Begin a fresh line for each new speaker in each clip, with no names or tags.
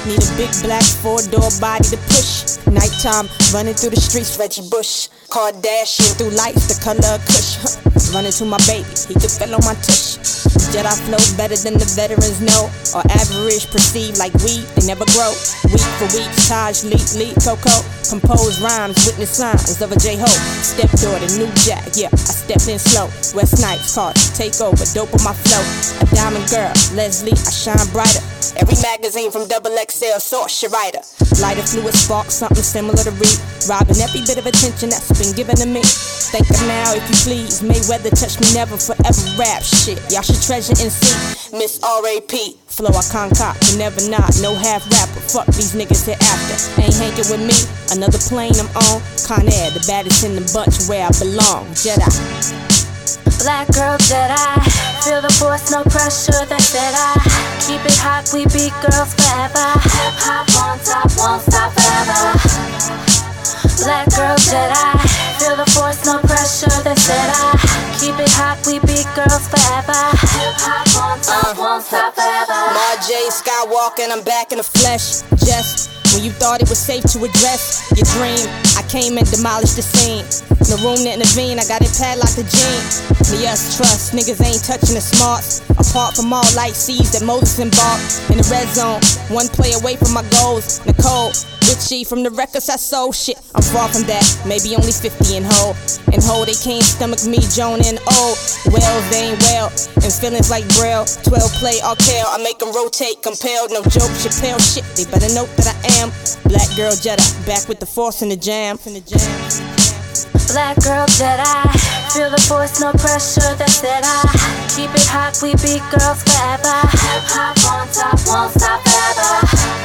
Need a big black four-door body to push. Nighttime, running through the streets, Reggie Bush. Kardashian through lights, the color of Kush. Running to my baby, he could feel on my tush. Jedi flow better than the veterans know. Or average perceived like weed, they never grow. Week for week, Taj, lead, Coco. Compose rhymes, witness signs of a J-Ho. Stepdaughter, new jack, yeah, I stepped in slow. West Snipes, caught, take over, dope on my flow. A diamond girl, Leslie, I shine brighter. Every magazine from XXL, source your writer. Lighter fluid spark, something similar to read. Robbing every bit of attention that's been given to me. Think of now, if you please. Mayweather touch me never, forever rap shit. Y'all should treasure and see. Miss R.A.P. Flow I concoct, but never not. No half rapper, fuck these niggas here after. Ain't hanging with me, another plane I'm on. Con Air, the baddest in the bunch where I belong. Jedi.
Black girl Jedi, feel the force, no pressure, that's Jedi. Keep it hot, we be girls forever. Hip hop on top, won't stop forever. Black girl Jedi, feel the force, no pressure, that's Jedi. Keep it hot, we be girls forever. Hip hop on top, won't stop forever.
Marjay Skywalker and I'm back in the flesh. Just when you thought it was safe to address your dream, I came and demolished the scene. No room to intervene, I got it padlocked the gene. Me us trust, niggas ain't touching the smarts. Apart from all light seas that Moses embarked. In the red zone, one play away from my goals. Nicole Richie from the records I sold. Shit, I'm far from that, maybe only 50 in whole. In whole, they can't stomach me, Joan and O. Wells, they ain't well, and feelings like Braille. 12 play Arkell, I make them rotate, compelled. No joke, Chappelle, shit, they better note that I am Black girl Jedi, back with the force in the jam.
Black girl Jedi, feel the force, no pressure, that's Jedi. Keep it hot, we be girls forever. Hip hop on top, won't stop forever.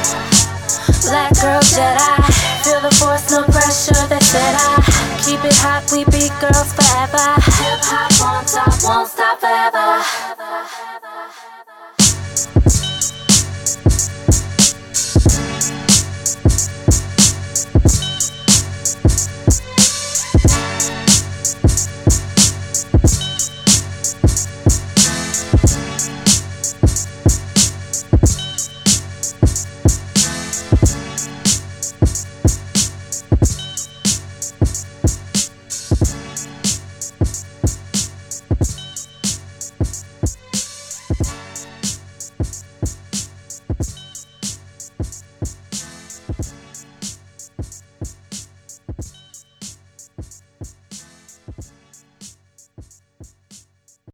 Black girl Jedi, feel the force, no pressure, that's Jedi. Keep it hot, we be girls forever. Hip hop on top, won't stop forever.